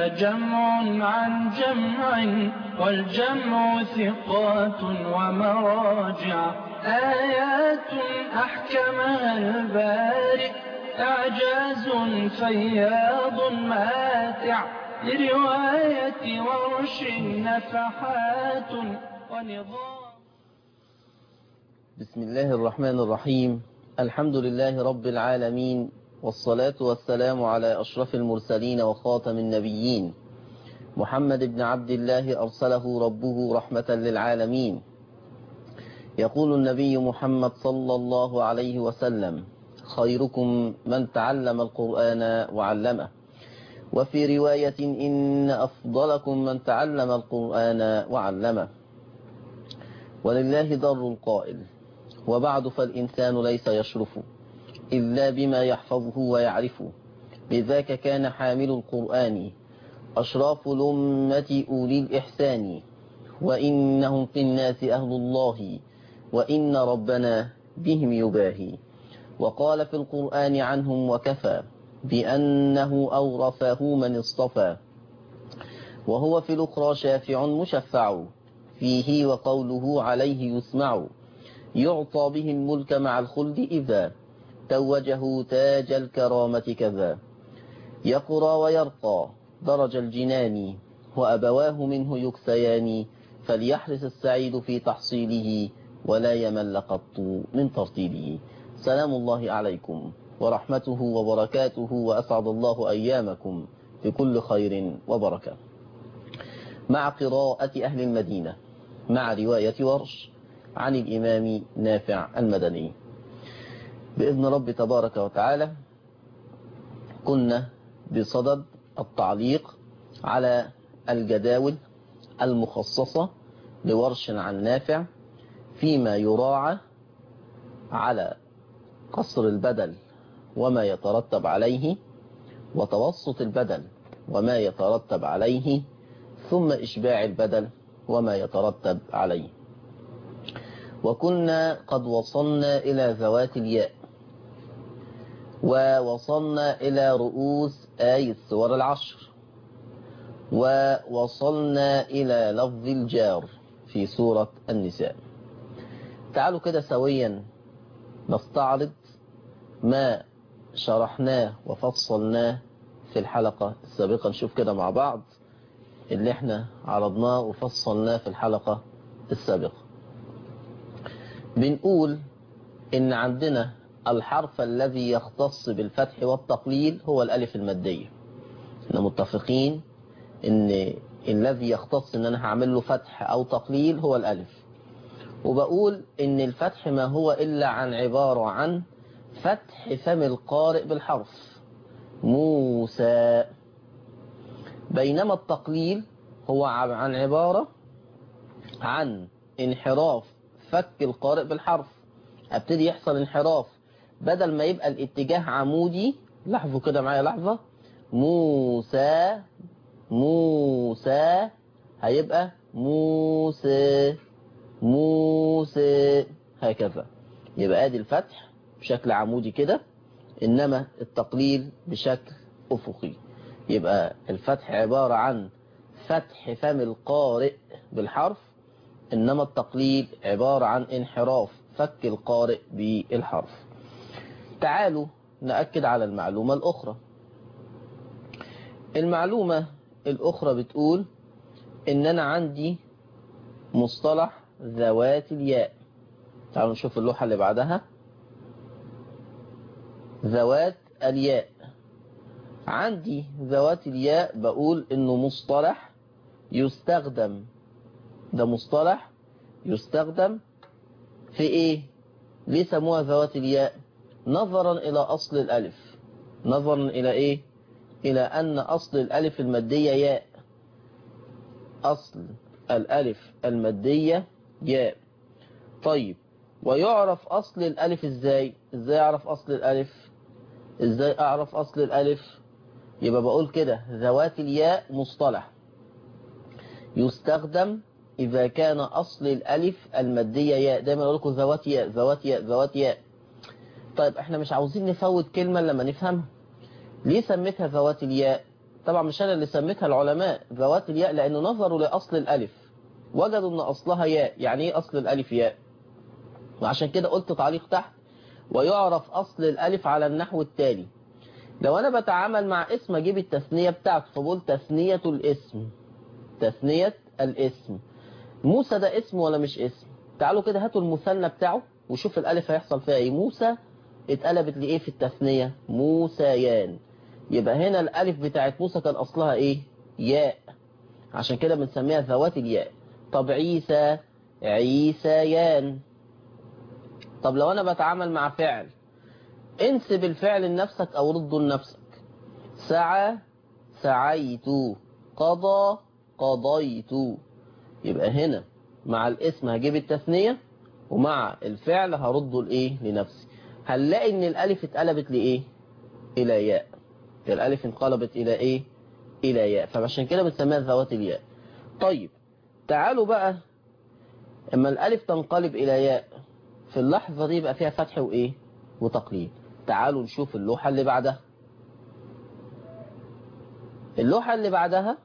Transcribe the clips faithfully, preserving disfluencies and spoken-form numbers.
جمع عن جمع والجمع ثقات ومراجع آيات أحكمها البارئ إعجاز فياض ماتع لرواية ورش نفحات ونظام. بسم الله الرحمن الرحيم. الحمد لله رب العالمين، والصلاة والسلام على أشرف المرسلين وخاتم النبيين محمد بن عبد الله أرسله ربه رحمة للعالمين. يقول النبي محمد صلى الله عليه وسلم: خيركم من تعلم القرآن وعلمه. وفي رواية: إن أفضلكم من تعلم القرآن وعلمه. ولله در القائل: وبعد فالإنسان ليس يشرف إلا بما يحفظه ويعرفه، لذاك كان حامل القرآن أشراف الأمة أولي الإحسان، وإنهم في الناس أهل الله وإن ربنا بهم يباهي. وقال في القرآن عنهم وكفى بأنه أورثه من اصطفى، وهو في الأخرى شافع مشفع فيه، وقوله عليه يسمع، يعطى به الملك مع الخلد إذا توجه تاج الكرامة كذا. يقرى ويرقى درج الجنان، وأبواه منه يكسيان، فليحرص السعيد في تحصيله ولا يمل قط من ترتيله. سلام الله عليكم ورحمته وبركاته، وأسعد الله أيامكم بكل خير وبركة. مع قراءة أهل المدينة مع رواية ورش عن الإمام نافع المدني بإذن رب تبارك وتعالى. كنا بصدد التعليق على الجداول المخصصة لورش عن نافع فيما يراعى على قصر البدل وما يترتب عليه، وتوسط البدل وما يترتب عليه، ثم إشباع البدل وما يترتب عليه. وكنا قد وصلنا إلى ذوات الياء، ووصلنا إلى رؤوس آي السور العشر، ووصلنا إلى لفظ الجار في سورة النساء. تعالوا كده سويا نستعرض ما شرحناه وفصلناه في الحلقة السابقة. نشوف كده مع بعض اللي احنا عرضناه وفصلناه في الحلقة السابقة. بنقول ان عندنا الحرف الذي يختص بالفتح والتقليل هو الألف المادية. احنا متفقين ان الذي يختص ان انا هعمل له فتح او تقليل هو الألف. وبقول ان الفتح ما هو الا عن عبارة عن فتح فم القارئ بالحرف موسى، بينما التقليل هو عن عبارة عن انحراف فك القارئ بالحرف. ابتدي يحصل انحراف، بدل ما يبقى الاتجاه عمودي، لاحظوا كده معايا لحظة، موسى موسى، هيبقى موسى موسى، هكذا. يبقى ادي الفتح بشكل عمودي كده، انما التقليل بشكل افقي. يبقى الفتح عبارة عن فتح فم القارئ بالحرف، انما التقليل عبارة عن انحراف فك القارئ بالحرف. تعالوا نأكد على المعلومة الأخرى. المعلومة الأخرى بتقول إن أنا عندي مصطلح ذوات الياء. تعالوا نشوف اللوحة اللي بعدها. ذوات الياء، عندي ذوات الياء بقول إنه مصطلح يستخدم، ده مصطلح يستخدم في إيه؟ ليه سموها ذوات الياء؟ نظرا إلى أصل الألف. نظرا إلى إيه؟ إلى أن أصل الألف المادية ياء. أصل الألف المادية ياء. طيب، ويعرف أصل الألف إزاي؟ إزاي أعرف أصل الألف؟ إزاي أعرف أصل الألف؟ يبقى بقول كده: ذوات الياء مصطلح يستخدم إذا كان أصل الألف المادية ياء. دايما أقول لكم ذوات ياء ذوات ياء ذوات ياء. طيب احنا مش عاوزين نفوت كلمة لما نفهمها. ليه سميتها ذوات الياء؟ طبعا مش أنا اللي سميتها، العلماء ذوات الياء، لأنه نظروا لأصل الألف وجدوا أن أصلها ياء. يعني إيه أصل الألف ياء؟ وعشان كده قلت تعليق تحت: ويعرف أصل الألف على النحو التالي. لو أنا بتعامل مع اسم أجيب التثنية بتاعته، فبقول تثنية الاسم، تثنية الاسم. موسى ده اسم ولا مش اسم؟ تعالوا كده هاتوا المثنى بتاعه وشوف الألف هيحصل فيها إيه. موسى اتقلبت لإيه في التثنية؟ موسيان. يبقى هنا الألف بتاعت موسى كان أصلها إيه؟ ياء، عشان كده بنسميها ذوات الياء. طب عيسى، عيسيان. طب لو أنا بتعامل مع فعل، انسب الفعل لنفسك أو رده لنفسك. سعى، سعيت. قضى، قضيت. يبقى هنا مع الاسم هجيب التثنية، ومع الفعل هرده لإيه؟ لنفسي. هنلاقي إن الألف اتقلبت لإيه؟ إلى ياء. الألف انقلبت إلى إيه؟ إلى ياء. فعشان كده بنسميها ذوات الياء. طيب تعالوا بقى، اما الألف تنقلب إلى ياء في اللحظة دي يبقى فيها فتح وإيه؟ وتقليل. تعالوا نشوف اللوحة اللي بعدها. اللوحة اللي بعدها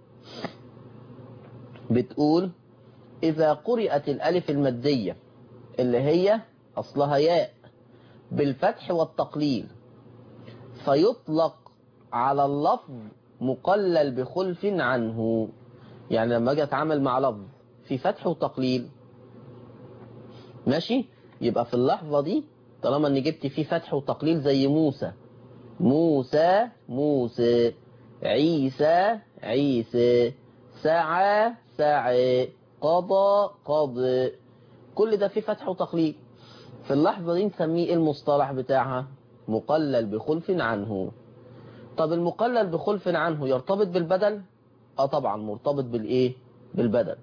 بتقول: إذا قرأت الألف المادية اللي هي أصلها ياء بالفتح والتقليل فيطلق على اللفظ مقلل بخلف عنه. يعني لما أجي أتعامل مع لفظ في فتح وتقليل، ماشي، يبقى في اللحظة دي طالما أني جبت فيه فتح وتقليل زي موسى، موسى، موسى. عيسى، عيسى. سعى، سعى. قضى، قضى. كل ده فيه فتح وتقليل. في اللحظة دي نسميه المصطلح بتاعها مقلل بخلف عنه. طب المقلل بخلف عنه يرتبط بالبدل؟ اه طبعا مرتبط بالايه؟ بالبدل.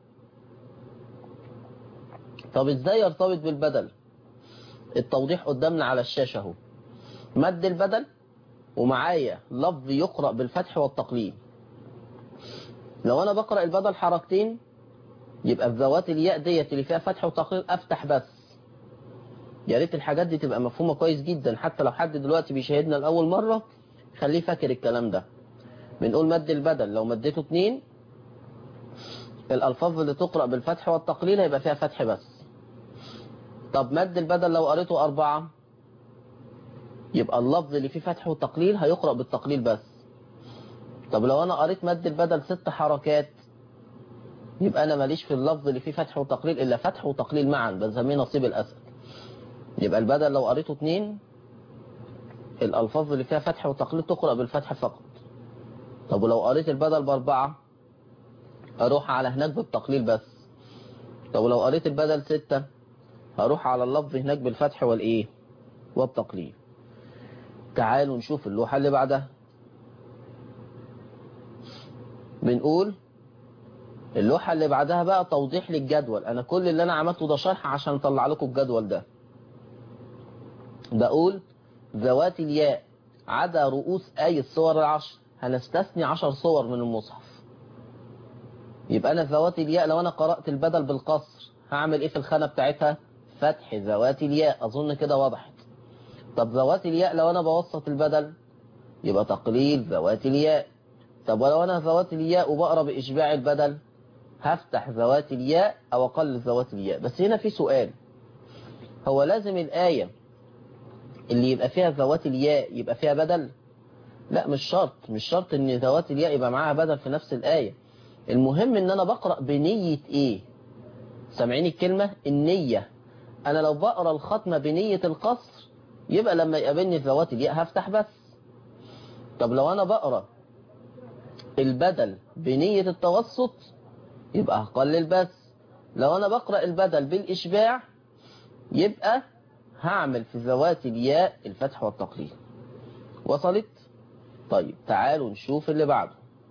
طب ازاي يرتبط بالبدل؟ التوضيح قدامنا على الشاشة اهو. مد البدل ومعايا لفظ يقرأ بالفتح والتقليل. لو انا بقرأ البدل حركتين يبقى في ذوات الياء ديت اللي فيها فتح وتقليل افتح بس. يا ريت الحاجات دي تبقى مفهومة كويس جدا، حتى لو حد دلوقتي بيشاهدنا لأول مرة خليه فاكر الكلام ده. بنقول مد البدل لو مديته اتنين، الألفاظ اللي تقرأ بالفتح والتقليل هيبقى فيها فتح بس. طب مد البدل لو قريته أربعة، يبقى اللفظ اللي فيه فتح وتقليل هيقرأ بالتقليل بس. طب لو أنا قريت مد البدل ست حركات، يبقى أنا ماليش في اللفظ اللي فيه فتح وتقليل إلا فتح وتقليل معا، بنسميه نصيب الأسد. يبقى البدل لو قريته اتنين، الألفاظ اللي فيها فتح وتقليل تقرأ بالفتح فقط. طب ولو قريت البدل بأربعة، أروح على هناك بالتقليل بس. طب لو قريت البدل ستة، هروح على اللفظ هناك بالفتح والإيه؟ والتقليل. تعالوا نشوف اللوحة اللي بعدها. بنقول اللوحة اللي بعدها بقى توضيح للجدول. أنا كل اللي أنا عملته ده شرح عشان أطلع لكم الجدول ده. بقول ذوات الياء عدا رؤوس أي الصور العشر، هنستثني عشر صور من المصحف. يبقى أنا ذوات الياء لو أنا قرأت البدل بالقصر هعمل إيه في الخانة بتاعتها؟ فتح ذوات الياء. أظن كده وضحت. طب ذوات الياء لو أنا بوسط البدل يبقى تقليل ذوات الياء. طب ولو أنا ذوات الياء وبقرأ بإشباع البدل هفتح ذوات الياء أو أقلل ذوات الياء. بس هنا في سؤال، هو لازم الآية اللي يبقى فيها ذوات الياء يبقى فيها بدل؟ لا مش شرط، مش شرط ان ذوات الياء يبقى معاها بدل في نفس الآية. المهم ان انا بقرأ بنية ايه؟ سامعين الكلمة؟ النية. انا لو بقرأ الختمة بنية القصر يبقى لما يقابلني ذوات الياء هفتح بس. طب لو انا بقرأ البدل بنية التوسط يبقى هقلل بس. لو انا بقرأ البدل بالاشباع يبقى هعمل في ذوات الياء الفتح والتقليل. وصلت؟ طيب تعالوا نشوف اللي بعده.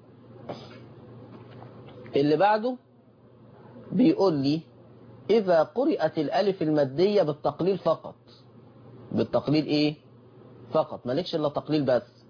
اللي بعده بيقول لي إذا قرأت الألف المادية بالتقليل فقط. بالتقليل إيه؟ فقط، مالكش إلا تقليل بس.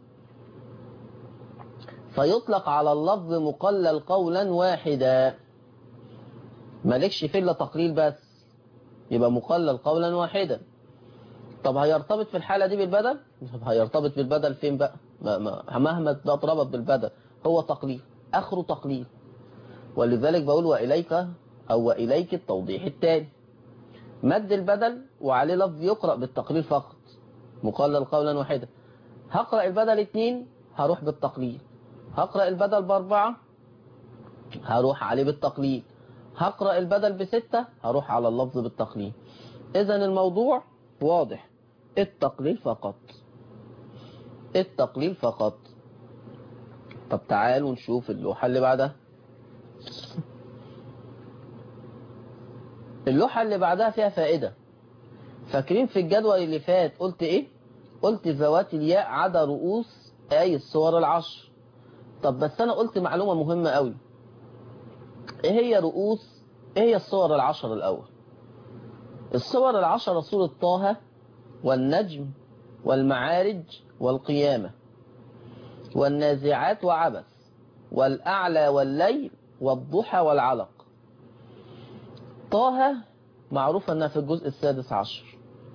فيطلق على اللفظ مقلل قولا واحدا. مالكش فيه إلا تقليل بس، يبقى مقلل قولا واحدا. طب هيرتبط في الحالة دي بالبدل؟ هيرتبط بالبدل فين بقى؟ مهما ده اتربط بالبدل هو تقليل، آخره تقليل. ولذلك بقول وإليك أو وإليك التوضيح التالي. مد البدل وعليه لفظ يقرأ بالتقليل فقط، مقلل قولا واحدا. هقرأ البدل اتنين هروح بالتقليل، هقرأ البدل بأربعة هروح عليه بالتقليل، هقرأ البدل بستة هروح على اللفظ بالتقليل. إذن الموضوع واضح، التقليل فقط، التقليل فقط. طب تعالوا نشوف اللوحة اللي بعدها. اللوحة اللي بعدها فيها فائدة. فاكرين في الجدول اللي فات قلت ايه؟ قلت ذوات الياء عدا رؤوس اي الصور العشر. طب بس انا قلت معلومة مهمة قوي. ايه هي رؤوس ايه هي الصور العشر الاول؟ الصور العشر سورة طه والنجم والمعارج والقيامة والنازعات وعبس والأعلى والليل والضحى والعلق. طه معروفة أنها في الجزء السادس عشر،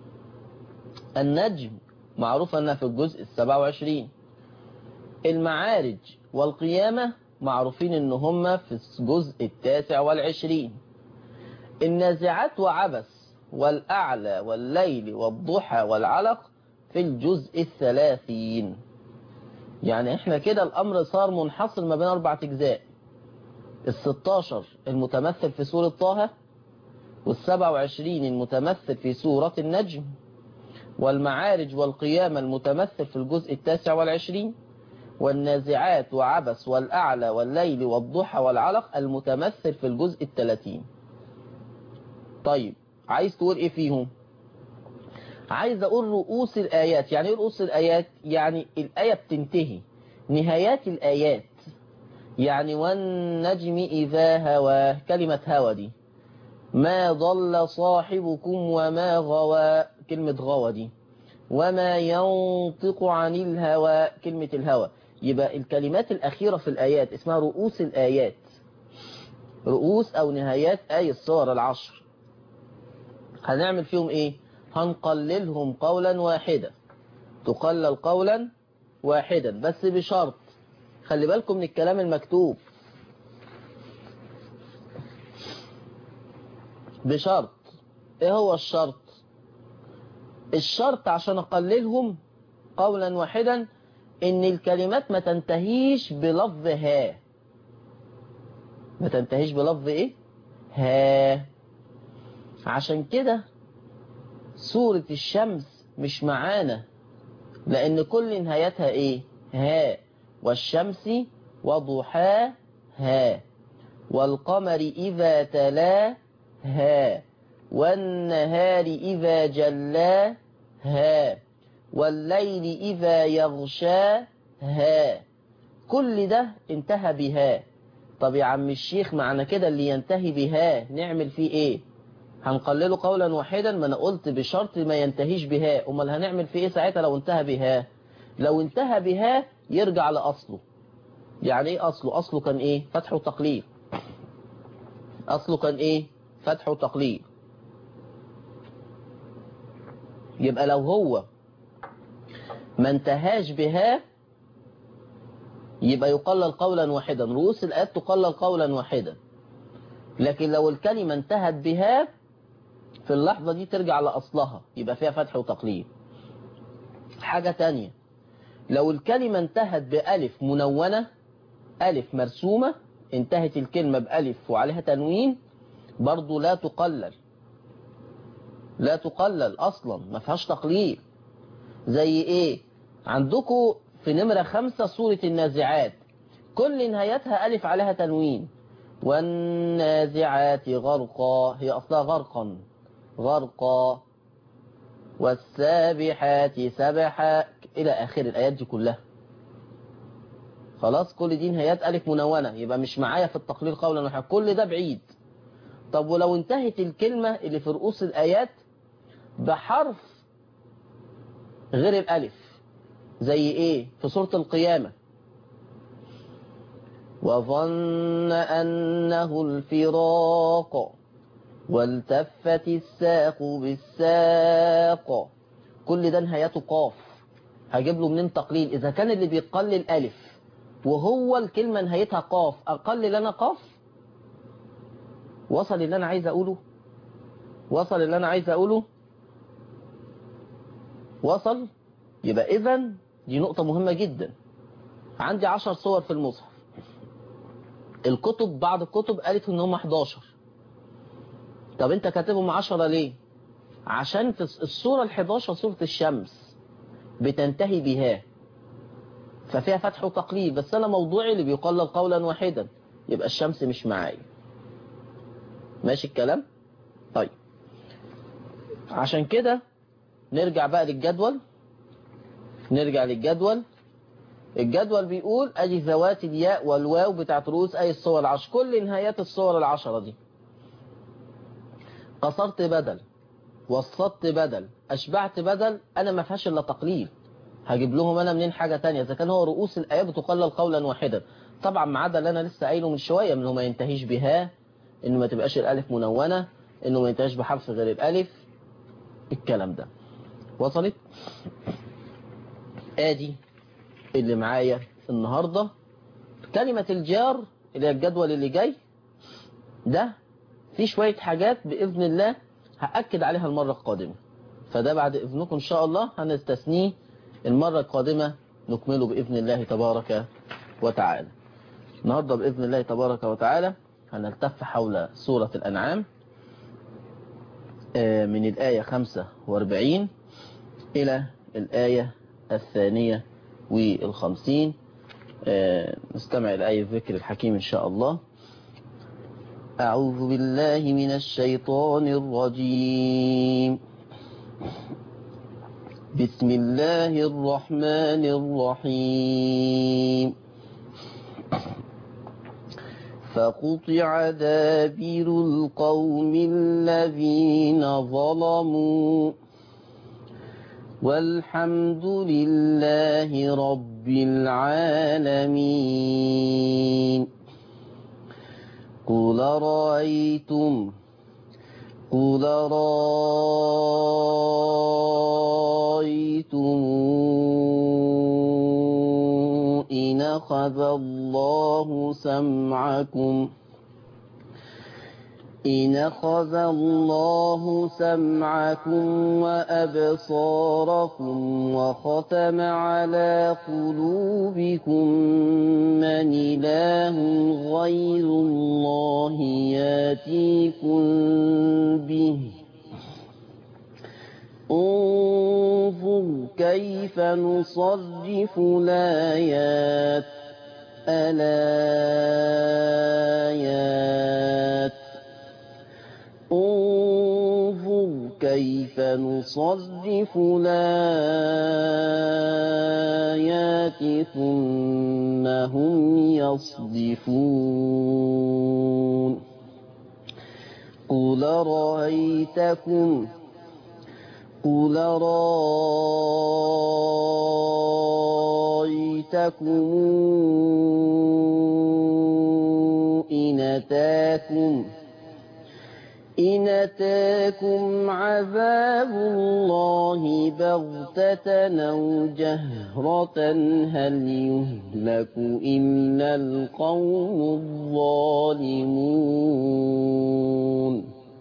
النجم معروفة أنها في الجزء السبع وعشرين، المعارج والقيامة معروفين أن هم في الجزء التاسع والعشرين، النازعات وعبس والأعلى والليل والضحى والعلق في الجزء الثلاثين. يعني احنا كده الأمر صار منحصر ما بين أربعة أجزاء، الستاشر المتمثل في سورة طه، والسبع وعشرين المتمثل في سورة النجم، والمعارج والقيامة المتمثل في الجزء التاسع والعشرين، والنازعات وعبس والأعلى والليل والضحى والعلق المتمثل في الجزء الثلاثين. طيب عايز تقول ايه فيهم؟ عايز اقول رؤوس الآيات. يعني ايه رؤوس الآيات؟ يعني الآية بتنتهي، نهايات الآيات. يعني والنجم إذا هوى، كلمة هوى دي، ما ضل صاحبكم وما غوى، كلمة غوى دي، وما ينطق عن الهوى، كلمة الهوى. يبقى الكلمات الأخيرة في الآيات اسمها رؤوس الآيات، رؤوس أو نهايات آي الصور العشر. هنعمل فيهم إيه؟ هنقللهم قولا واحدا، تقلل قولا واحدا، بس بشرط، خلي بالكم من الكلام المكتوب، بشرط. ايه هو الشرط؟ الشرط عشان اقللهم قولا واحدا ان الكلمات ما تنتهيش بلفظ ها، ما تنتهيش بلفظ ايه؟ ها. عشان كده سورة الشمس مش معانا، لان كل نهايتها ايه؟ ها. والشمس وضحاها، والقمر إذا تلاها، والنهار إذا جلاها، والليل إذا يغشاها. كل ده انتهى بها. طب يا عم الشيخ معنى كده اللي ينتهي بها نعمل فيه ايه؟ هنقلله قولا واحدا. ما انا قلت بشرط ما ينتهيش بها. امال هنعمل فيه ايه ساعتها لو انتهى بها؟ لو انتهى بها يرجع لأصله. يعني ايه أصله؟ أصله كان ايه؟ فتح وتقليل. أصله كان ايه؟ فتح وتقليل. يبقى لو هو ما انتهاش بها يبقى يقلل قولا واحدا، رؤوس الآيات تقلل قولا واحدا. لكن لو الكلمة انتهت بها في اللحظة دي ترجع لأصلها، يبقى فيها فتح وتقليل. حاجة تانية، لو الكلمة انتهت بألف منونة، ألف مرسومة، انتهت الكلمة بألف وعليها تنوين، برضو لا تقلل، لا تقلل أصلا، ما فيهاش تقليل. زي ايه؟ عندكم في نمرة خمسة سورة النازعات، كل نهايتها ألف عليها تنوين. والنازعات غرقا، هي أصلها غرقا، غرقا. والسابحات سبحا، إلى آخر الآيات دي كلها. خلاص كل دي نهايات ألف منونة، يبقى مش معايا في التقليل قولا واحدا، كل ده بعيد. طب ولو انتهت الكلمة اللي في رؤوس الآيات بحرف غير الألف، زي إيه؟ في سورة القيامة، وظن أنه الفراق والتفت الساق بالساق، كل ده نهايته قاف. هجيب له منين تقليل إذا كان اللي بيقلل ألف؟ وهو الكلمة نهايتها قاف أقل لنا قاف. وصل اللي أنا عايز أقوله؟ وصل اللي أنا عايز أقوله؟ وصل؟ يبقى إذن دي نقطة مهمة جدا. عندي عشر صور في المصحف، الكتب بعض الكتب قالت إن هم حداشر. طب أنت كاتبهم عشرة ليه؟ عشان في الصورة الحداشر صورة الشمس بتنتهي بها، ففيها فتح وتقليل، بس أنا موضوعي اللي بيقلل قولا واحدا، يبقى الشمس مش معايا. ماشي الكلام؟ طيب عشان كده نرجع بقى للجدول. نرجع للجدول. الجدول بيقول ادي ذوات الياء والواو بتاعت رؤوس اي الصور العشر، كل نهايات الصور العشرة دي. قصرت بدل، وسطت بدل، اشبعت بدل، انا ما فيهاش الا تقليل، هجيب لهم انا منين حاجة تانية اذا كان هو رؤوس الايات بتقلل قولا واحدا. طبعا ما عدا اللي انا لسه قايله من شوية، انه ما ينتهيش بها، انه ما تبقاش الالف منونة، انه ما ينتهيش بحرف غير الالف، الكلام ده. وصلت؟ ادي اللي معايا النهاردة. كلمة الجار اللي هي الجدول اللي جاي ده في شوية حاجات بإذن الله هأكد عليها المرة القادمة، فده بعد إذنكم إن شاء الله هنستثنيه المرة القادمة نكمله بإذن الله تبارك وتعالى. النهاردة بإذن الله تبارك وتعالى هنلتف حول سورة الأنعام من الآية خمسة وأربعين إلى الآية الثانية والخمسين. نستمع الآية الذكر الحكيم إن شاء الله. أعوذ بالله من الشيطان الرجيم. بسم الله الرحمن الرحيم. فقطع دابر القوم الذين ظلموا والحمد لله رب العالمين. قل رأيتم قل رأيتم إن أخذ الله سمعكم إن أخذ الله سمعكم وأبصاركم وختم على قلوبكم من إله غير الله ياتيكم به انظر كيف نصرف الآيات الآيات انظر كيف نصرف الآيات ثم هم يصدفون. قل رأيتكم قل رأيتكم إن أتاكم إن أتاكم عذاب الله بغتة أو جهرة هل يهلك إلا القوم الظالمون.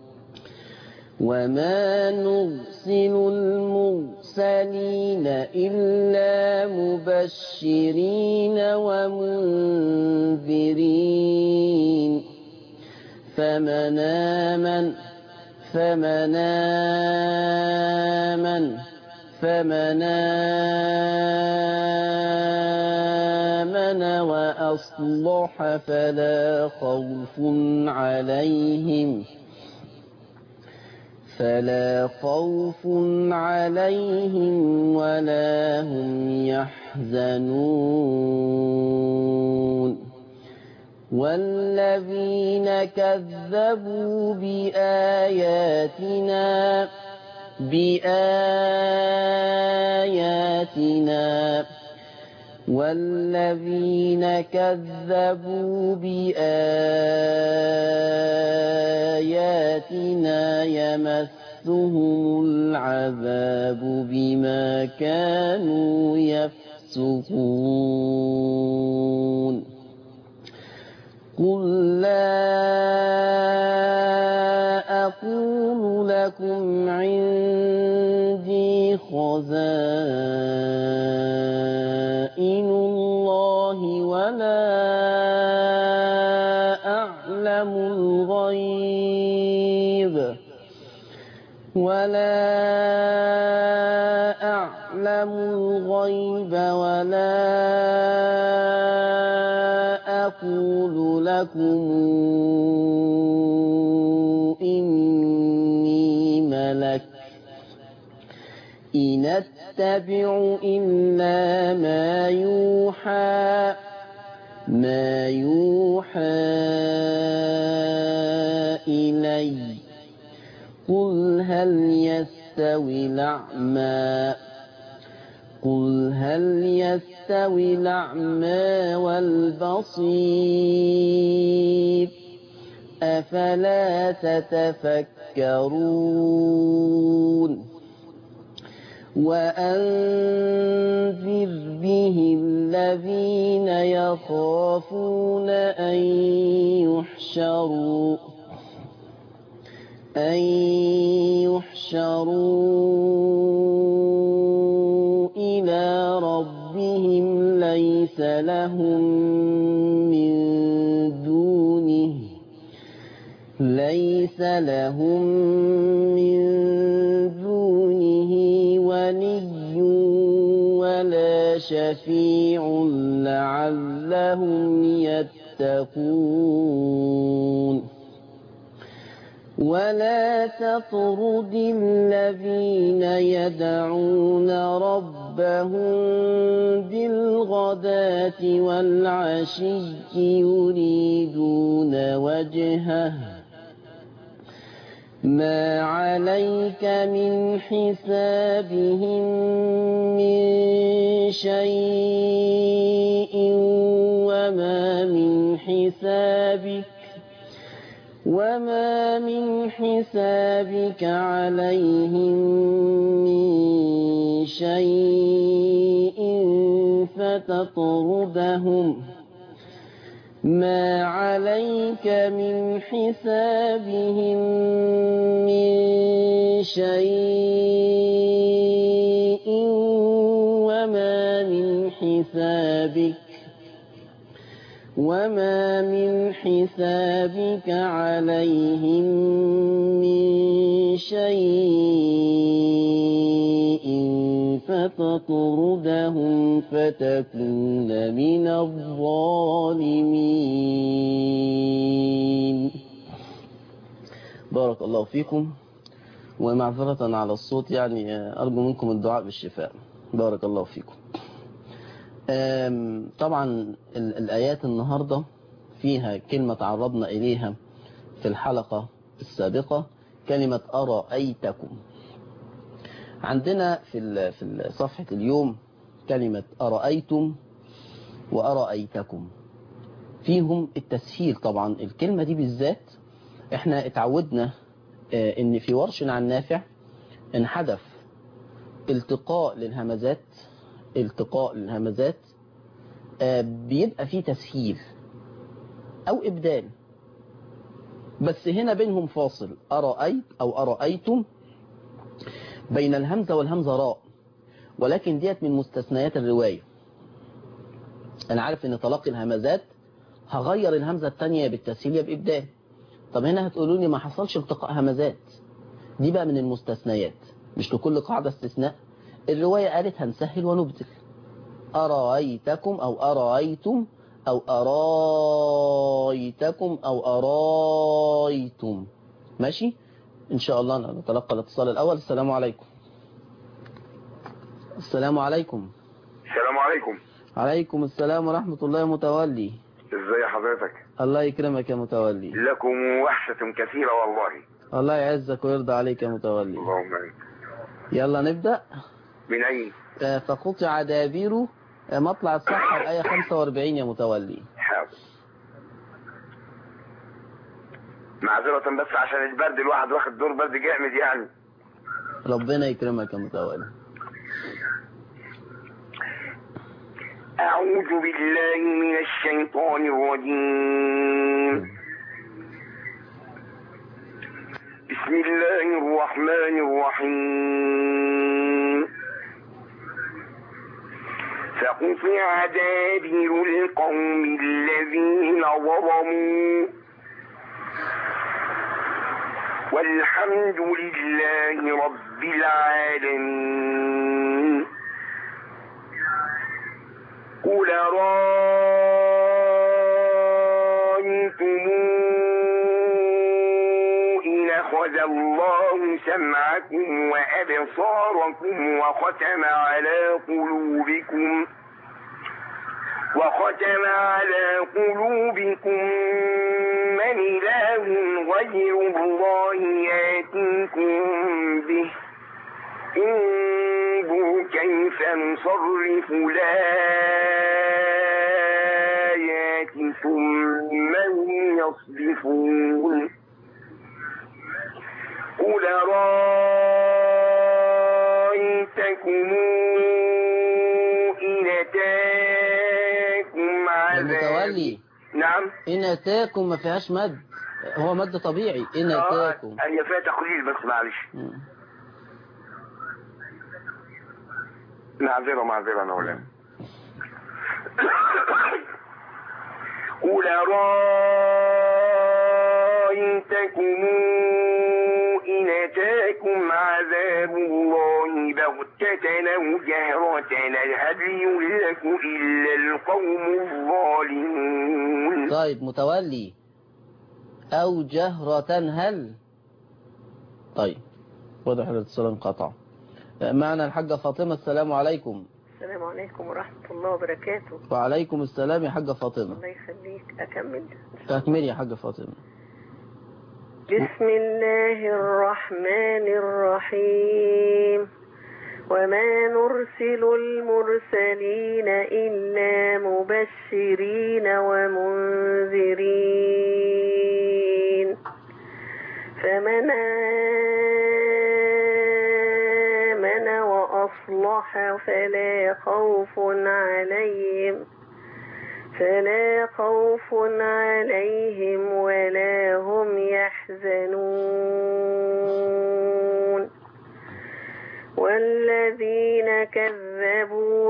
وما نرسل المرسلين إلا مبشرين ومنذرين فمن آمن فمن آمن فمن آمن وأصلح فلا خوف عليهم فلا خوف عليهم ولا هم يحزنون. والذين كذبوا بآياتنا بآياتنا والذين كذبوا بآياتنا يمسهم العذاب بما كانوا يفسقون. يفسقون قل لا أقول لكم عندي خزائن الله ولا أعلم الغيب ولا أعلم الغيب ولا أقول لكم إني ملك إن أتبع إلا ما يوحى ما يوحى إلي قل هل يستوي الأعمى قل هل يستوي الأعمى والبصير أفلا تتفكرون وأنذر به الذين يخافون أن يحشروا أن يحشروا إلى ربهم ليس لهم من دونه ليس لهم من دونه ولي ولا شفيع لعلهم يتقون ولا تطرد الذين يدعون ربهم بالغداة والعشي يريدون وجهه ما عليك من حسابهم من شيء وما من حسابك وما من حسابك عليهم من شيء فتطردهم ما عليك من حسابهم من شيء وما من حسابك وما من حسابك عليهم من شيء فتطردهم فتكون من الظالمين. بارك الله فيكم، ومعذرة على الصوت يعني أرجو منكم الدعاء بالشفاء. بارك الله فيكم. طبعا الآيات النهاردة فيها كلمة تعرضنا إليها في الحلقة السابقة، كلمة أرأيتكم. عندنا في في صفحة اليوم كلمة أرأيتم وأرأيتكم، فيهم التسهيل. طبعا الكلمة دي بالذات احنا اتعودنا ان في ورش عن نافع ان حدث التقاء للهمزات التقاء للهمزات بيبقى فيه تسهيل او ابدال، بس هنا بينهم فاصل. أرأيت أو أرأيتم بين الهمزة والهمزة راء، ولكن ديت من مستثنيات الرواية. أنا عارف إن تلقي الهمزات هغير الهمزة التانية بالتسهيل بإبدال. طب هنا هتقولوا لي ما حصلش التقاء همزات، دي بقى من المستثنيات، مش لكل قاعدة استثناء. الرواية قالت هنسهل ونبدل. أرأيتكم أو أرأيتم أو أرايتكم أو أرايتم. ماشي إن شاء الله. نتلقى الاتصال الأول. السلام عليكم. السلام عليكم. السلام عليكم. عليكم السلام ورحمة الله. متولي، ازي حضرتك؟ الله يكرمك يا متولي. لكم وحشة كثيرة والله. الله يعزك ويرضى عليك يا متولي. اللهم امين. يلا نبدأ. من أين؟ فقطع دابير مطلع الصفحة الآية خمسة وأربعين يا متولي. حاضر. معذرة بس عشان البرد، الواحد واخد دور برد جامد يعني. ربنا يكرمك يا متولي. أعوذ بالله من الشيطان الرجيم. بسم الله الرحمن الرحيم. فقطع دابر القوم الذين ظلموا والحمد لله رب العالمين. قل رأيتم إن أخذ الله سمعكم وأبصاركم وختم على قلوبكم وختم على قلوبكم من إله غير الله يأتيكم به انظروا كيف نصرف الآيات ثم هم يصدفون. قل رأيتكم إن أتاكم عذاب. المتولي. نعم. إن أتاكم ما فيهاش مد، هو مد طبيعي. إن أتاكم هي فيها تقليل بس معلش. معذرة معذرة أنا ولا قل رأيتكم إن أتاكم عذاب الله بغتة أو جهرة هل يهلك إلا القوم الظالمون. طيب متولي أو جهرة هل. طيب واضح الاتصال انقطع. معنا الحاجة فاطمة. السلام عليكم. السلام عليكم ورحمة الله وبركاته. وعليكم السلام يا حاجة فاطمة. الله يخليك. أكمل. أكمل يا حاجة فاطمة. بسم الله الرحمن الرحيم. وما نرسل المرسلين إلا مبشرين ومنذرين فمن آمن وأصلح فلا خوف عليهم فلا خوف عليهم ولا هم يحزنون. والذين كذبوا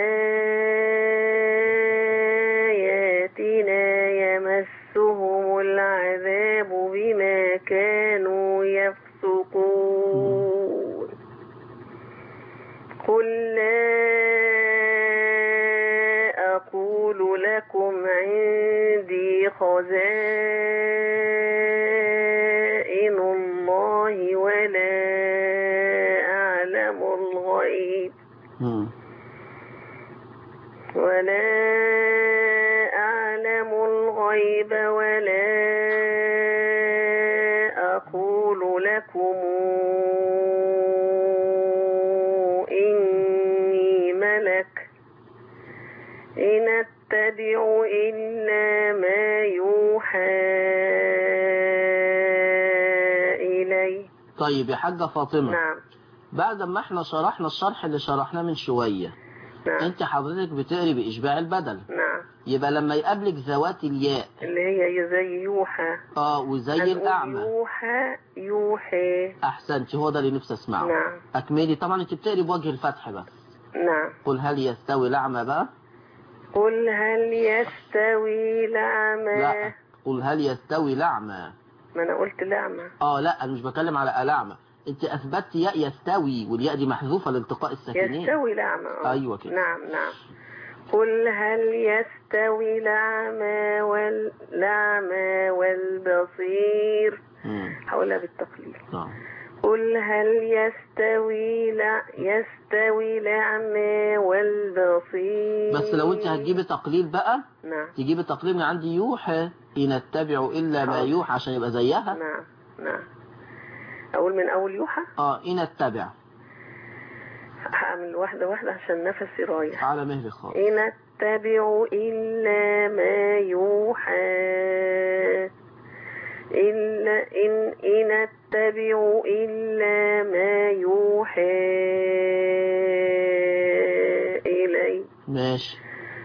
بآياتنا يمسهم العذاب بما كانوا يفسقون. قل لا أقول لكم عندي خزائن الله ولا أعلم الغيب ولا أعلم الغيب ولا أقول لكم إني ملك إن أتبع إلا ما يوحى إلي. طيب يا حاجة فاطمة. نعم. بعد ما احنا شرحنا الشرح اللي شرحناه من شوية. نعم. انت حضرتك بتقري بإشباع البدل. نعم. يبقى لما يقابلك ذوات الياء اللي هي زي يوحى. اه وزي الأعمى. يوحى يوحي. أحسنت، هو ده اللي نفسي أسمعه. نعم. أكملي. طبعا انت بتقري بوجه الفتح بس. نعم. قل هل يستوي الأعمى بقى. قل هل يستوي الأعمى. لا، قل هل يستوي الأعمى. ما أنا قلت الأعمى. اه لا أنا مش بكلم على الأعمى، انت أثبتت ياء يستوي والياء دي محذوفة لالتقاء الساكنين. يستوي الأعمى. أيوة كده. نعم نعم. قل هل يستوي الأعمى والأعمى والبصير. حولها بالتقليل. نعم. قل هل يستوي لا يستوي الأعمى والبصير. بس لو انت هتجيبي تقليل بقى. نعم. تجيبي تقليل من عندي يوحى إن اتبع إلا ما يوحى عشان يبقى زيها. نعم نعم. أقول من أول يوحى. اه إن اتبع. هعمل واحدة واحدة عشان نفسي رايح. على مهلي خالص. إن اتبع إلا ما يوحى إلا إن إن اتبع إلا ما يوحى إلي. ماشي.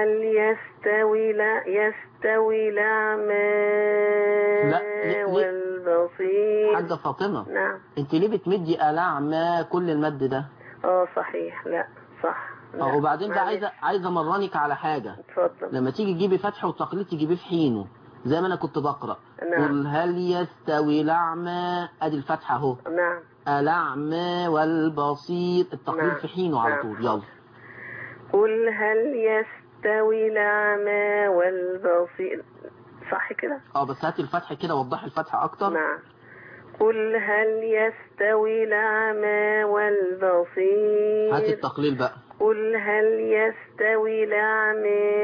هل يستوي لا يستوي الأعمى لا، ليه- والبصير؟ حاجة فاطمة، نعم. انت ليه بتمدي ألعمى كل المد ده؟ اه صحيح، لا صح. لا. اه، وبعدين بقى معلش. عايزة عايزة مرانك على حاجة. اتفضل. لما تيجي تجيبي فتح وتقليد تجيبيه في حينه زي ما انا كنت بقرأ. نعم. قل هل يستوي الأعمى، ادي الفتحة اهو. نعم. الأعمى والبصير، التقليد نعم. في حينه على نعم. طول. يلا. قل هل يستوي الأعمى والبصير، صح كده؟ اه، بس هاتي الفتح كده، وضحي الفتحة اكتر. نعم. قل هل يستوي الأعمى والبصير؟ هاتي التقليل بقى. قل هل يستوي الأعمى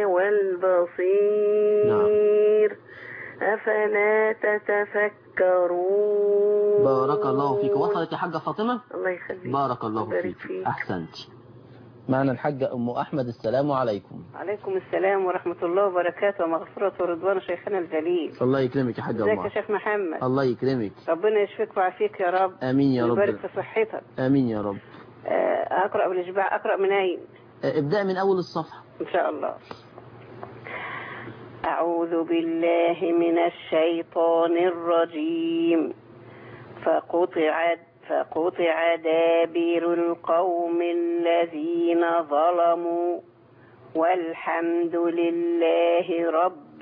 والبصير؟ نعم. أفلا تتفكرون؟ بارك الله فيك. وصلت يا حاجة فاطمة؟ الله يخليك. بارك الله يبارك فيك. فيك. أحسنتي. معنا الحاجة أم أحمد. السلام عليكم. عليكم السلام ورحمة الله وبركاته ومغفرة ورضوان شيخنا الجليل. الله يكرمك يا حاجة أم ازيك يا أحمد. شيخ محمد؟ الله يكرمك. ربنا يشفيك ويعافيك يا رب. آمين يا رب. ويبارك في صحتك. آمين يا رب. آه، أقرأ بالإشباع. أقرأ من أين؟ آه، ابدأ من أول الصفحة إن شاء الله. أعوذ بالله من الشيطان الرجيم. فقطعت فقطع دابر القوم الذين ظلموا والحمد لله رب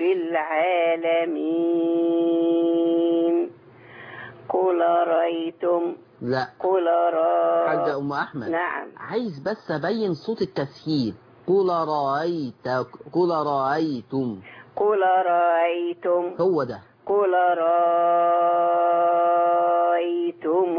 العالمين. قل رأيتم. لا، قل رأيتم. حاجة أم أحمد. نعم. عايز بس أبين صوت التسهيل. قل رأيت قل رأيتم قل رأيتم. هو ده. قل رأيتم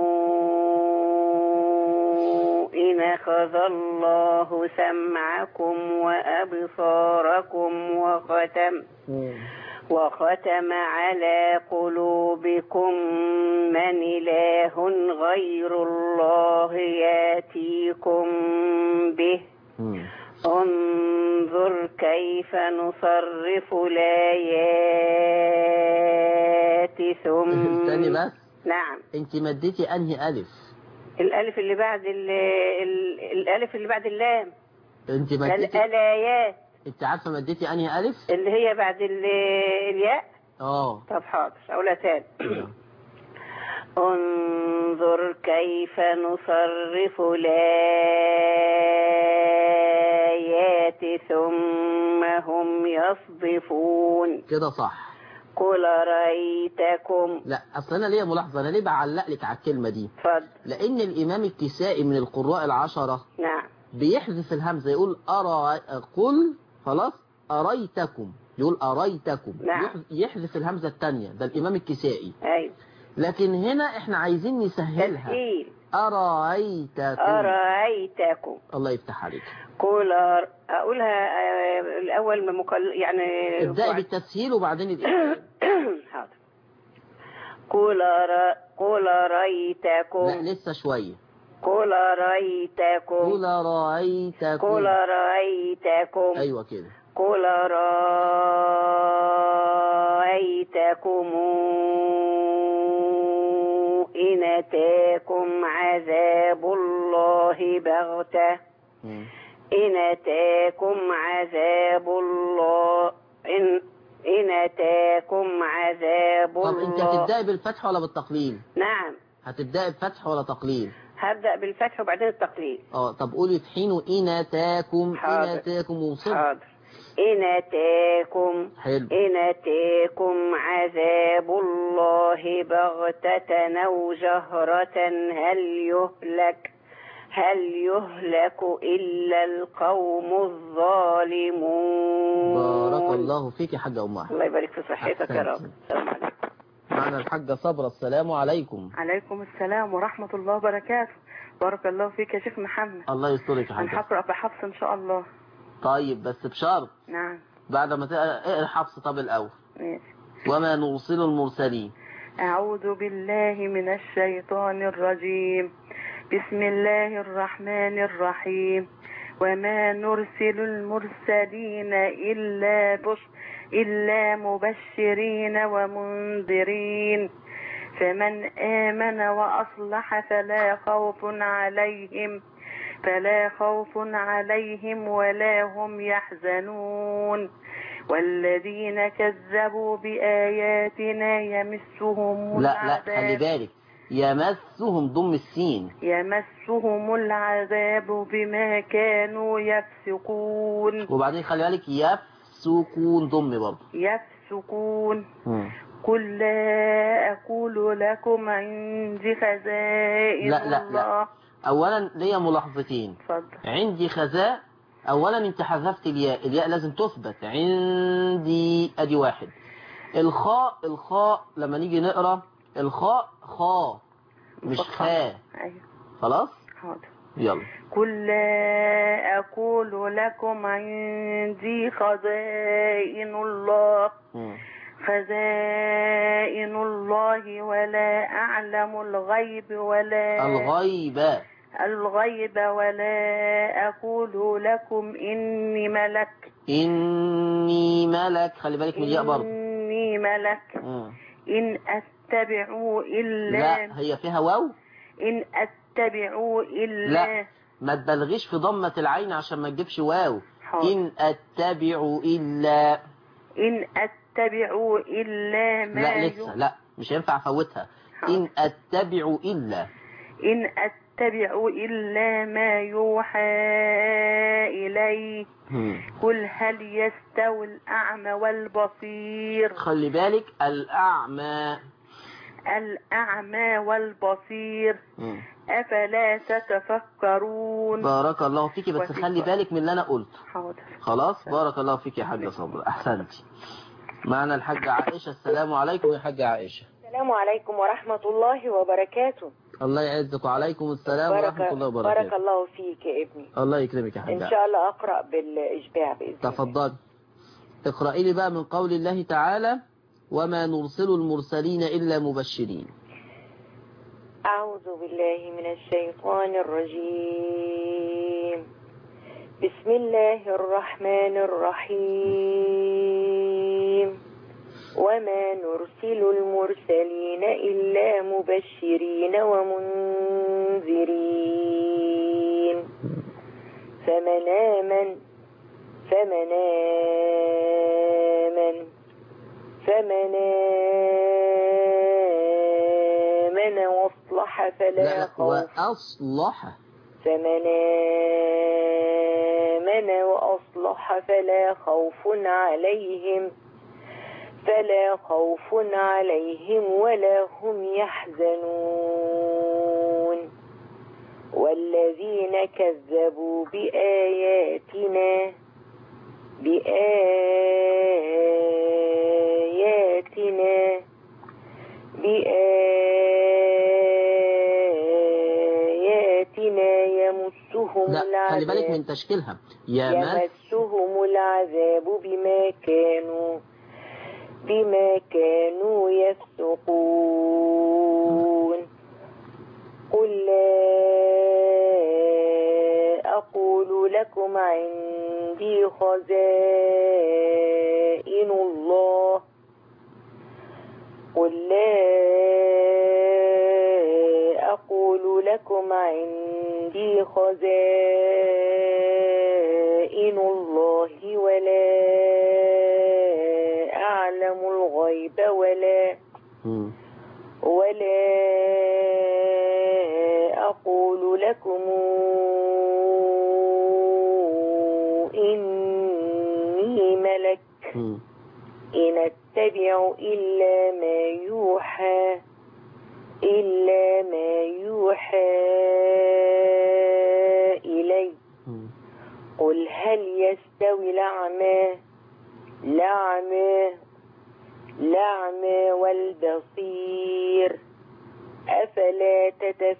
إن أخذ الله سمعكم وأبصاركم وختم وختم على قلوبكم من إله غير الله ياتيكم به. انظر كيف نصرف الآيات ثم. استني بس. نعم. انت مديتي انهي الف؟ الالف اللي بعد ال ال الالف اللي بعد اللام. انت مديتي الآيات. انت عارفه مديتي انهي الف؟ اللي هي بعد ال الياء. اه، طب حاضر اقولها تاني. انظر كيف نصرف الآيات ثم هم يصدفون. كده صح. قل رأيتكم. لا، اصل انا ليا ملاحظه. انا ليه بعلق لك على الكلمه دي؟ اتفضل. لان الامام الكسائي من القراء العشره نعم. بيحذف الهمزه، يقول ارى قل خلاص اريتكم، يقول اريتكم. نعم. يحذف الهمزه الثانيه، ده الامام الكسائي. ايوه. لكن هنا احنا عايزين نسهلها. تسهيل. أرأيتكم. أرأيتكم. الله يفتح عليك. قل أقولها الأول من مقل... يعني ابدأي بالتسهيل وبعدين الإيه. حاضر. قل ر... قل رأيتكم. لا، لسه شوية. قل رأيتكم. قل رأيتكم. قل رأيتكم. أيوة كده. قل رأيتكم إن أتاكم عذاب الله بغتة. إن أتاكم عذاب الله إن إن أتاكم عذاب الله. طب أنت هتبدأي بالفتح ولا بالتقليل؟ نعم. هتبدأي بفتح ولا تقليل؟ هبدأ بالفتح وبعدين التقليل. اه، طب قولي في حين إن أتاكم. حاضر. إن أتاكم وصل. حاضر. إن أتاكم. حلو. إن أتاكم عذاب الله بغتة أو جهرة هل يهلك هل يهلك إلا القوم الظالمون. بارك الله فيك يا حاجة أم أحمد. الله يبارك في صحتك يا رب. السلام عليكم. معنا الحاجة صبرة. السلام عليكم. عليكم السلام ورحمة الله وبركاته. بارك الله فيك يا شيخ محمد. الله يسترك يا حاجة. أنا هقرأ بحفص إن شاء الله. طيب، بس بشرط. نعم. بعد ما تقرأ حفص. طب الأول. ماشي. وما نرسل المرسلين. أعوذ بالله من الشيطان الرجيم. بسم الله الرحمن الرحيم. وما نرسل المرسلين إلا بش إلا مبشرين ومنذرين فمن آمن وأصلح فلا خوف عليهم فلا خوف عليهم ولا هم يحزنون والذين كذبوا بآياتنا يمسهم لا لا خلي العذاب بالك، يمسهم ضم السين. يمسهم العذاب بما كانوا يفسقون. وبعدين خلي بالك يفسقون ضم برضه. يفسقون. مم. قل لا أقول لكم عندي خزائن لا لا الله. لا أولا ليا ملاحظتين. اتفضل. عندي خزاء، أولا أنت حذفت الياء، الياء لازم تثبت. عندي أدي واحد. الخاء الخاء لما نيجي نقرأ الخاء خاء مش خاء. أيوة. خلاص حاضر. يلا. قل لا أقول لكم عندي خزائن الله مم. خزائن الله ولا أعلم الغيب ولا الغيب الغيب ولا أقول لكم إني ملك. إني ملك، خلي بالك من الياء برضه. إني ملك. مم. إن أتبع إلا لا هي فيها واو. إن أتبع إلا لا ما تبالغيش في ضمة العين عشان ما تجيبش واو. حاضر. إن أتبع إلا إن أتبع إلا ما لا لسه يوحى. لا مش هينفع أفوتها. حاضر. إن أتبع إلا إن أتبع إلا ما يوحى إلي. هم. قل هل يستوي الأعمى والبصير. خلي بالك الأعمى. الأعمى والبصير هم. أفلا تتفكرون. بارك الله فيك، بس وفيك خلي بقى. بالك من اللي أنا قلته. حاضر. خلاص بارك الله فيك يا حاجة صبر، أحسنتي. معنا الحاجة عائشة. السلام عليكم يا حاجة عائشة. السلام عليكم ورحمة الله وبركاته. الله يعزك. وعليكم السلام بارك ورحمة الله وبركاته. بارك الله فيك يا ابني. الله يكرمك يا حاجة. إن شاء الله أقرأ بالإشباع بإذن الله. تفضل اقرأي لي بقى من قول الله تعالى وما نرسل المرسلين إلا مبشرين. أعوذ بالله من الشيطان الرجيم. بسم الله الرحمن الرحيم. وما نرسل المرسلين إلا مبشرين ومنذرين فمن آمن فمن آمن فمن آمن وأصلح فلا لا لا خوف وأصلح فمن آمن وأصلح فلا خوف عليهم فلا خوف عليهم ولا هم يحزنون والذين كذبوا بآياتنا بآياتنا بآياتنا يمسهم لا خلي بالك العذاب من تشكيلها. يمس يمسهم العذاب بما كانوا بما كانوا يفسقون قل لا أقول لكم عندي خزائن الله قل لا أقول لكم عندي خزائن الله ولا أعلم الغيب ولا ولا أقول لكم إني ملك إن أتبع إلا ما يوحى إلا ما يوحى إلي قل هل يستوي الأعمى الأعمى الأعمى والبصير أفلا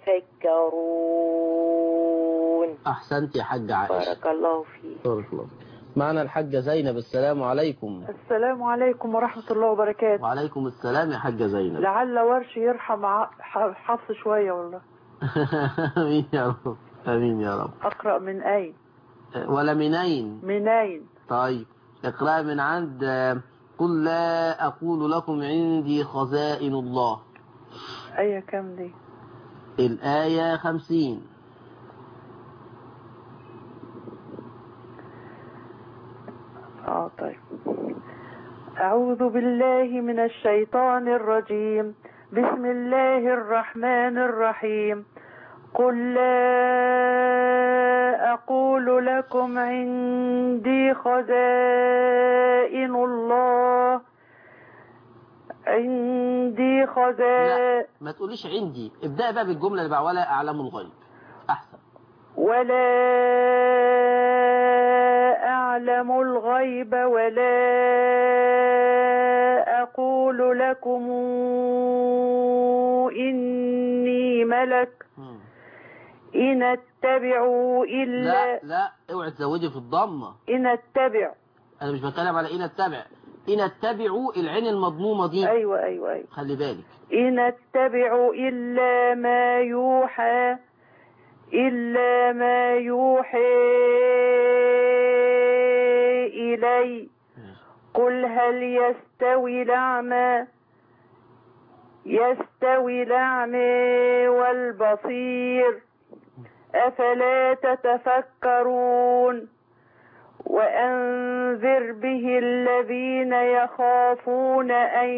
تتفكرون. أحسنت يا حاجة عائشة. بارك الله فيك. بارك الله. معنا الحاجة زينب. السلام عليكم. السلام عليكم ورحمة الله وبركاته. وعليكم السلام يا حاجة زينب. لعل ورش يرحم حفص شوية والله. أمين يا رب. أمين يا رب. أقرأ من أين؟ ولا من أين؟ من أين؟ طيب اقرأ من عند قل لا أقول لكم عندي خزائن الله. آية كم دي؟ الآية خمسين. اه طيب. أعوذ بالله من الشيطان الرجيم. بسم الله الرحمن الرحيم. قل لا أقول لكم عندي خزائن الله عندي خزائن. لا ما تقوليش عندي، ابدأ بقى بالجملة اللي بقى ولا أعلم الغيب أحسن. ولا أعلم الغيب ولا أقول لكم إني ملك إن أتبع إلا. لا لا اوعي تزودي في الضمة. إن أتبع. أنا مش بتكلم على إن أتبع، إن أتبع العين المضمومة دي. أيوة أيوة أيوة. خلي بالك. إن أتبع إلا ما يوحى إلا ما يوحى إلي. قل هل يستوي الأعمى يستوي الأعمى والبصير أفلا تتفكرون. وأنذر به الذين يخافون أن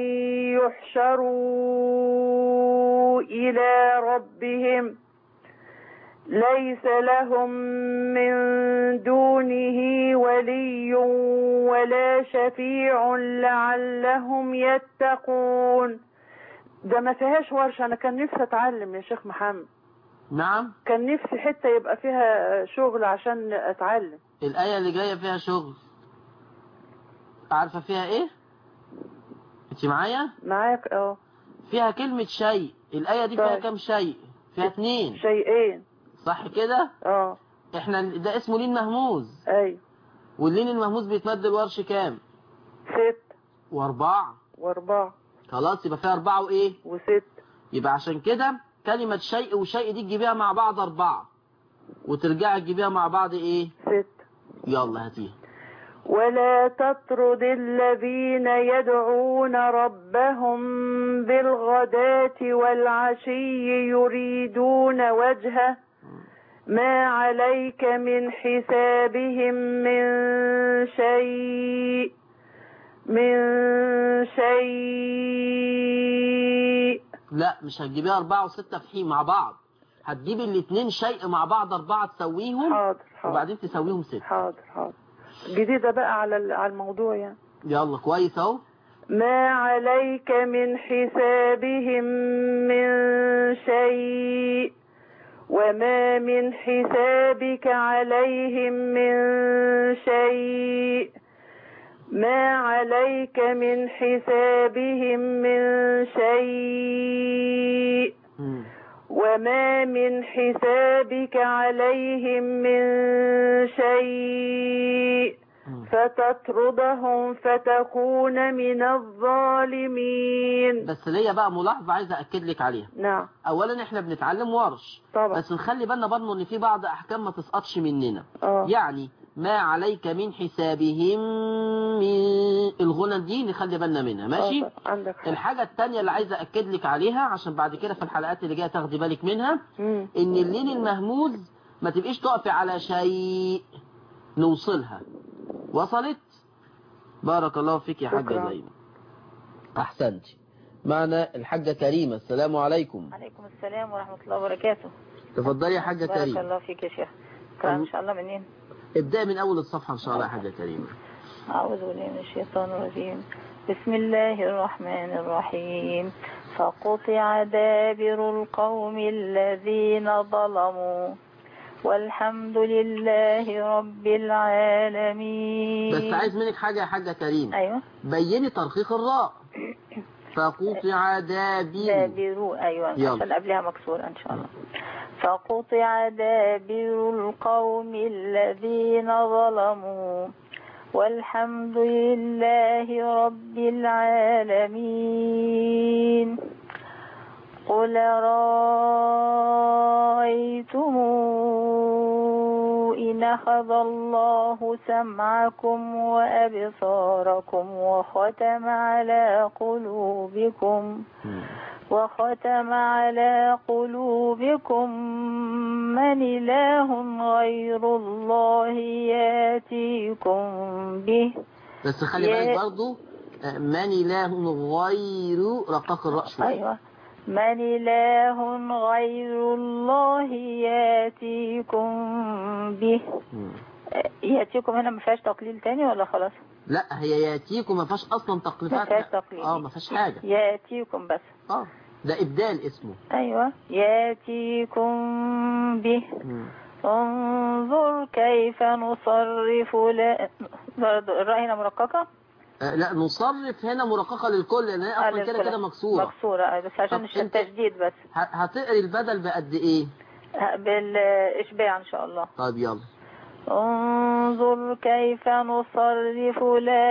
يحشروا إلى ربهم ليس لهم من دونه ولي ولا شفيع لعلهم يتقون. ده ما فيهاش ورشة. أنا كان نفسي أتعلم يا شيخ محمد. نعم كان نفسي حتة يبقى فيها شغل عشان أتعلم. الآية اللي جاية فيها شغل، عارفة فيها إيه؟ أنت معايا؟ معاك اه. فيها كلمة شيء. الآية دي فيها كم شيء؟ فيها اتنين. شيئين صح كده؟ اه. احنا ده اسمه لين مهموز. ايوه. واللين المهموز بيتمد الورش كام؟ ست واربعة. واربعة. خلاص يبقى فيها اربعة وايه؟ وست. يبقى عشان كده كلمة شيء وشيء دي تجيبيها مع بعض اربعة، وترجعي تجيبيها مع بعض ايه؟ ست. يلا هاتيها. ولا تطرد الذين يدعون ربهم بالغداة والعشي يريدون وجهه ما عليك من حسابهم من شيء من شيء. لا مش هتجيبيها أربعة وستة في حين مع بعض، هتجيبي الاثنين شيء مع بعض أربعة تسويهم. حاضر حاضر. وبعدين تسويهم ستة. حاضر حاضر. جديدة بقى على على الموضوع يعني. يلا كويس اهو. ما عليك من حسابهم من شيء وما من حسابك عليهم من شيء. ما عليك من حسابهم من شيء وما من حسابك عليهم من شيء فتطردهم فتكون من الظالمين. بس ليا بقى ملاحظة عايزة أكد لك عليها. نعم. أولا إحنا بنتعلم ورش طبعا. بس نخلي بالنا برضه إن في بعض أحكام ما تسقطش مننا. أوه. يعني ما عليك من حسابهم من الغنى دي نخلي بالنا منها. ماشي. عندك حق. الحاجة التانية اللي عايزة أكد لك عليها عشان بعد كده في الحلقات اللي جاية تاخدي بالك منها مم. إن اللين المهموز ما تبقيش تقفي على شيء، نوصلها. وصلت؟ بارك الله فيك يا حاجة زينب. أحسنت. معنا الحاجة كريمة. السلام عليكم. عليكم السلام ورحمة الله وبركاته. تفضلي يا حاجة كريمة. بارك الله فيك يا شيخ. إن شاء الله منين؟ ابدأ من أول الصفحة إن شاء الله يا حاجة كريمة. أعوذ بالله من الشيطان الرجيم. بسم الله الرحمن الرحيم. فقطع دابر القوم الذين ظلموا والحمد لله رب العالمين. بس عايز منك حاجة يا حاجة كريمة. أيوة. بيني ترخيص الراء. فقطع دابر. دابر أيوة يلا. عشان قبلها مكسورة إن شاء الله. فقطع دابر القوم الذين ظلموا والحمد لله رب العالمين. قل رأيتم إن أخذ الله سمعكم وأبصاركم وختم على قلوبكم وختم على قلوبكم من إله غير الله ياتيكم به بس خلي يا- بالك برضو آه، من إله غير رقاق الراء شوية. أيوة. من إله غير الله ياتيكم به. مم. ياتيكم هنا ما فيهاش تقليل تاني ولا خلاص؟ لا هي ياتيكم ما فيهاش اصلا ما تقليفات. فيهاش تقليل. اه ما فيهاش حاجه. ياتيكم بس. اه ده ابدال اسمه. ايوه ياتيكم به. مم. انظر كيف نصرف لا برضه الراء هنا مرققه. آه لا نصرف هنا مرققه للكل لان هي اصلا كده كده مكسوره. مكسوره بس عشان التشديد بس. هتقري البدل بقد ايه؟ بالاشباع ان شاء الله. طيب يلا. انظر كيف نصرف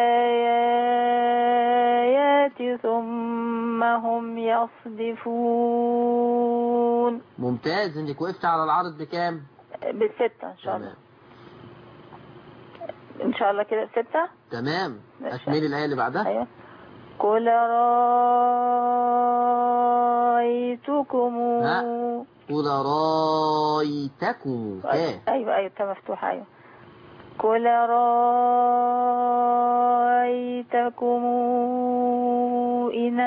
الآيات ثم هم يصدفون. ممتاز انك وقفت على العرض بكام؟ بالستة ان شاء الله. ان شاء الله كده ستة. تمام. اكملي الآية اللي بعدها. ايوه. قل رأيتكم. قل رأيتكم. ايوه ايوه ايوه مفتوحة. ايوه. قل رأيتكم إن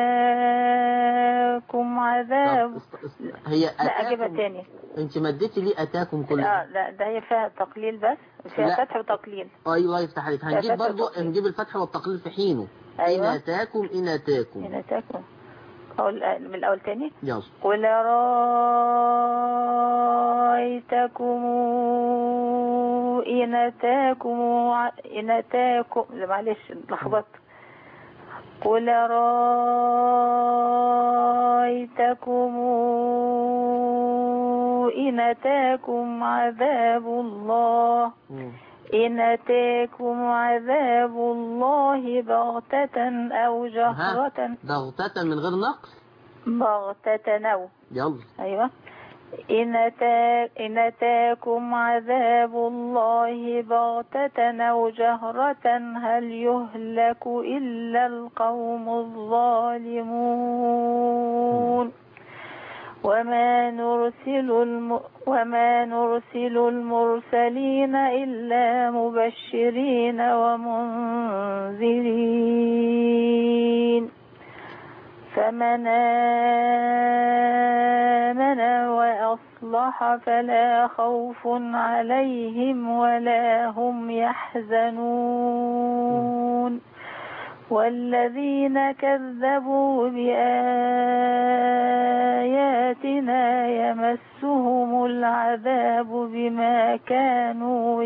أتاكم عذاب. هي لا أجيبها تاني. انت مديتي ليه أتاكم كل اه لا ده هي فيها تقليل بس فيها لا. فتح وتقليل. ايوه يفتح عليك. هنجيب برضو هنجيب الفتح والتقليل في حينه. أيوة. إن أتاكم إن أتاكم إن أتاكم. أقول من الأول تاني. يلا. قل رأيتكم إن أتاكم إن أتاكم معلش لخبطت. قل رأيتكم إن أتاكم عذاب الله إن أتاكم عذاب الله بغتة أو جهرة. بغتة من غير نقل. بغتة أو. يلا. أيوة. إن أتاك إن أتاكم عذاب الله بغتة أو جهرة هل يهلك إلا القوم الظالمون. وما نرسل الم وما نرسل المرسلين إلا مبشرين ومنذرين فمن آمن وأصلح فلا خوف عليهم ولا هم يحزنون والذين كذبوا بآياتنا يمسهم العذاب بما كانوا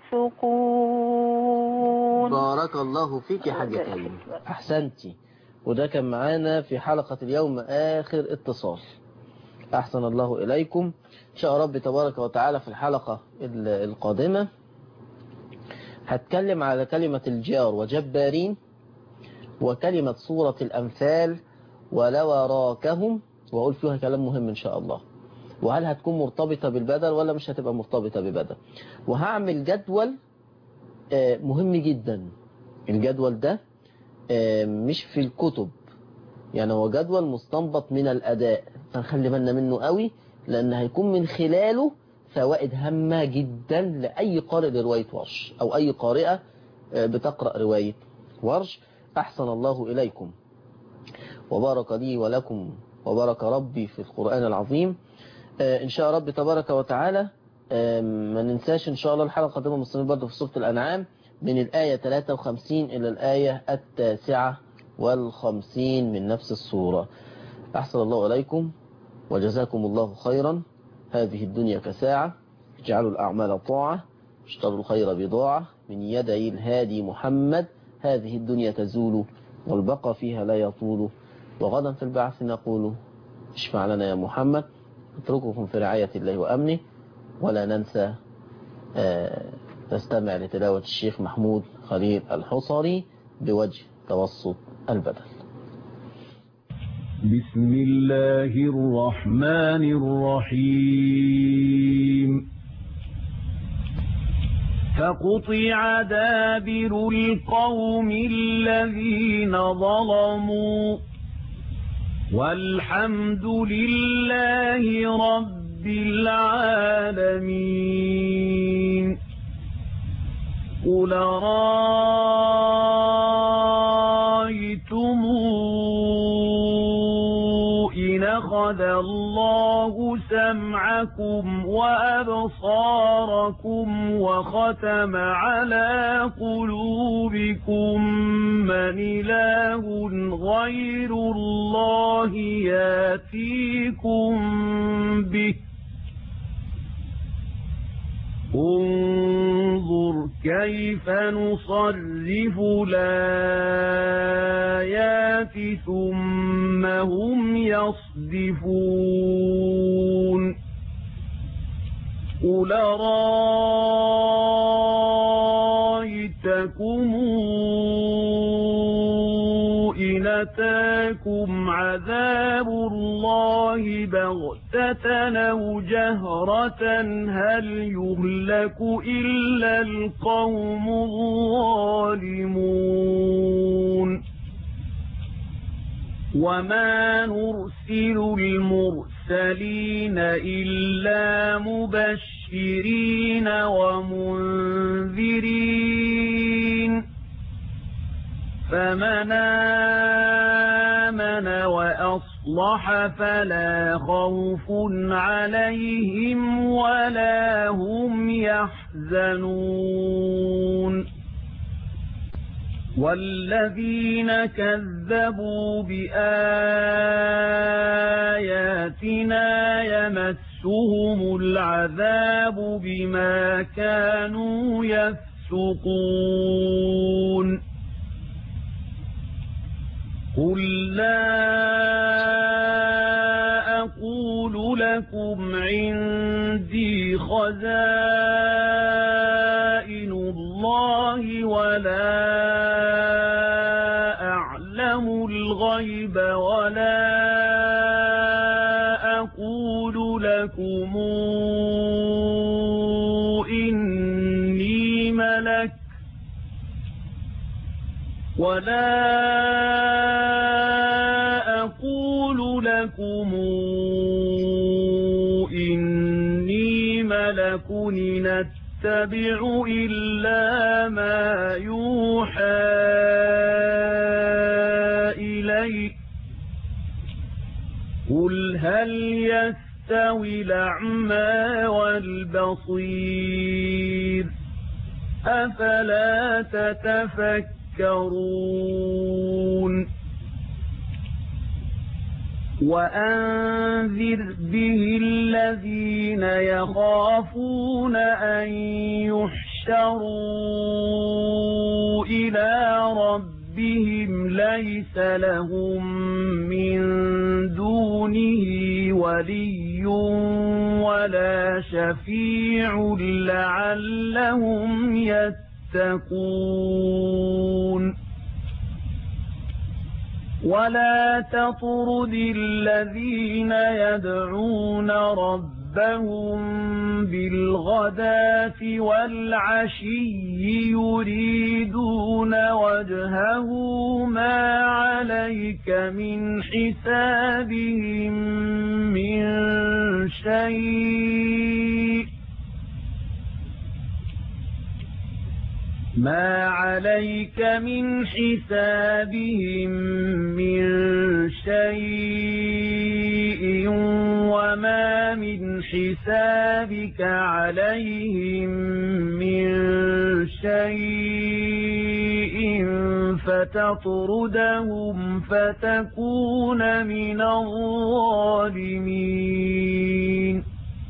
يفسقون. بارك الله فيك يا حاجة كريم. أحسنتي. وده كان معانا في حلقة اليوم آخر اتصال. أحسن الله إليكم. إن شاء رب تبارك وتعالى في الحلقة القادمة هتكلم على كلمة الجار وجبارين وكلمة سورة الأنفال ولو راكهم وأقول فيها كلام مهم إن شاء الله. وهل هتكون مرتبطة بالبدل ولا مش هتبقى مرتبطة ببدل. وهعمل جدول مهم جدا. الجدول ده مش في الكتب يعني هو جدول مستنبط من الأداء فنخلي بالنا منه قوي لأن هيكون من خلاله فوائد هامة جدا لأي قارئ لرواية ورش أو أي قارئة بتقرأ رواية ورش. أحسن الله إليكم وبارك لي ولكم وبارك ربي في القرآن العظيم. إن شاء رب تبارك وتعالى ما ننساش إن شاء الله الحلقة دي مصنف برضه في سورة الأنعام من الآية ثلاثة وخمسين إلى الآية التاسعة والخمسين من نفس السورة. أحسن الله إليكم وجزاكم الله خيرا. هذه الدنيا كساعة اجعلوا الأعمال طاعة اشتروا الخير بضاعة من يدي الهادي محمد. هذه الدنيا تزول والبقى فيها لا يطول وغدا في البعث نقول اشفع لنا يا محمد. اترككم في رعاية الله وأمنه ولا ننسى تستمع لتلاوة الشيخ محمود خليل الحصري بوجه توسط البدل. بسم الله الرحمن الرحيم. فقطع دابر القوم الذين ظلموا والحمد لله رب العالمين. قل رأيتم إن أخذ الله سمعكم وأبصاركم وختم على قلوبكم من إله غير الله يأتيكم به انظر كيف نصرف الآيات ثم هم يصدفون قل رأيتكم إن أتاكم عذاب الله بغتة أو جهرة هل يهلك إلا القوم الظالمون وما نرسل المرسلين إلا مبشرين ومنذرين فمن آمن وأصلح فلا خوف عليهم ولا هم يحزنون والذين كذبوا بآياتنا يمسهم العذاب بما كانوا يفسقون قل لا أقول لكم عندي خزائن الله ولا أعلم الغيب ولا أقول لكم إني ملك ولا أقول لكم إني ملك إن أتبع إلا ما يوحى إلي قل هل يستوي الأعمى والبصير أفلا تتفكرون وأنذر به الذين يخافون أن يحشروا إلى ربهم ليس لهم من دونه ولي ولا شفيع لعلهم يتقون ولا تطرد الذين يدعون ربهم بالغداة والعشي يريدون وجهه ما عليك من حسابهم من شيء ما عليك من حسابهم من شيء وما من حسابك عليهم من شيء فتطردهم فتكون من الظالمين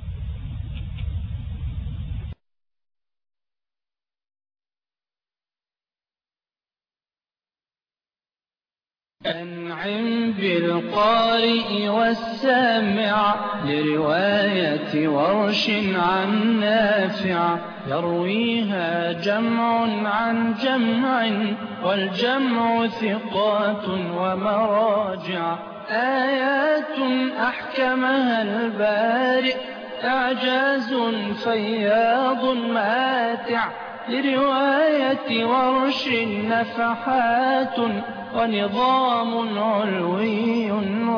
أنعم بالقارئ والسامع لرواية ورش عن نافع يرويها جمع عن جمع والجمع ثقات ومراجع آيات أحكمها البارئ إعجاز فياض ماتع لرواية ورش نفحات ونظام علوي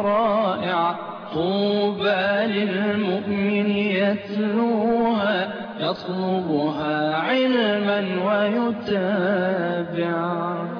رائع طوبى للمؤمن يتلوها يطلبها علما ويتابع